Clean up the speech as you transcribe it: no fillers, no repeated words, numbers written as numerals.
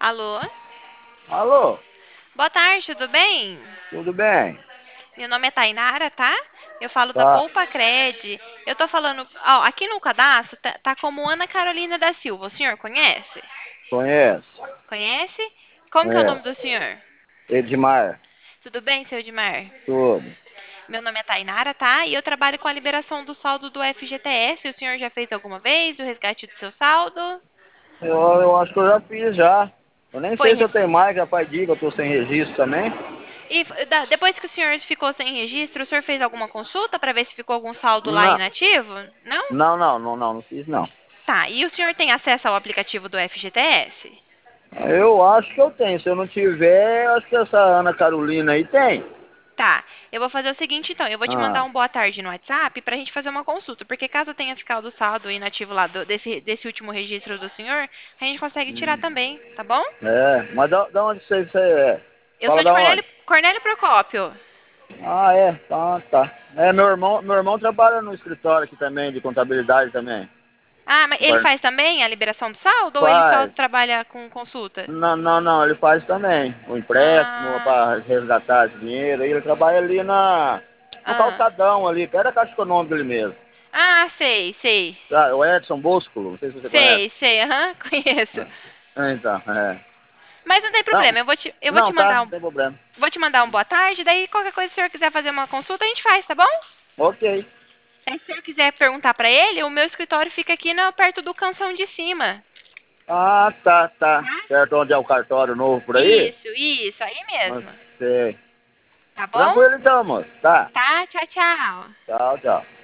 Alô? Alô, Boa tarde, tudo bem? tudo bem? Meu nome é Tainara, tá? Eu falo da Tá, Poupa Cred. Eu tô falando, ó, aqui no cadastro tá como Ana Carolina da Silva. O senhor conhece? conheço. Conhece? Como que é o nome É, do senhor? Edmar, Tudo bem, seu Edmar? tudo. Meu nome é Tainara, tá? E eu trabalho com a liberação do saldo do FGTS. O senhor já fez alguma vez o resgate do seu saldo? Eu acho que eu já fiz já. Eu nem Foi. sei se eu tenho mais, rapaz, diga, eu tô sem registro também. E depois que o senhor ficou sem registro, o senhor fez alguma consulta para ver se ficou algum saldo lá Não, inativo? Não? não fiz não. Tá, e o senhor tem acesso ao aplicativo do FGTS? Eu acho que eu tenho, se eu não tiver, eu acho que essa Ana Carolina aí tem. Tá, eu vou fazer o seguinte então, eu vou te mandar Ah, um boa tarde no WhatsApp pra gente fazer uma consulta, porque caso tenha ficado saldo inativo lá desse último registro do senhor, a gente consegue tirar também, tá bom? mas da onde você é? Eu Fala sou de da onde? Cornélio Procópio. Ah, é, tá. É, meu irmão trabalha no escritório aqui também, de contabilidade também. Ah, mas ele faz também a liberação do saldo ou ele só Faz. trabalha com consulta? Não, ele faz também. O empréstimo Ah, para resgatar esse dinheiro. Ele trabalha ali no ah. calçadão ali, perto da Caixa Econômica ali mesmo. Ah, sei. Tá, o Edson Bosco, não sei se você conhece. Sei, aham, conheço. Então, é. Mas não tem Não, problema, não, tá, não tem problema. vou te mandar um boa tarde, daí qualquer coisa se o senhor quiser fazer uma consulta, a gente faz, tá bom? Ok. Aí, se o senhor quiser perguntar pra ele, o meu escritório fica aqui perto do Canção de Cima. Ah, tá. Certo, onde é o cartório novo por aí? Isso, aí Não mesmo. sei. Tá bom? Tranquilo então, moço. Tá. Tá, tchau. Tchau.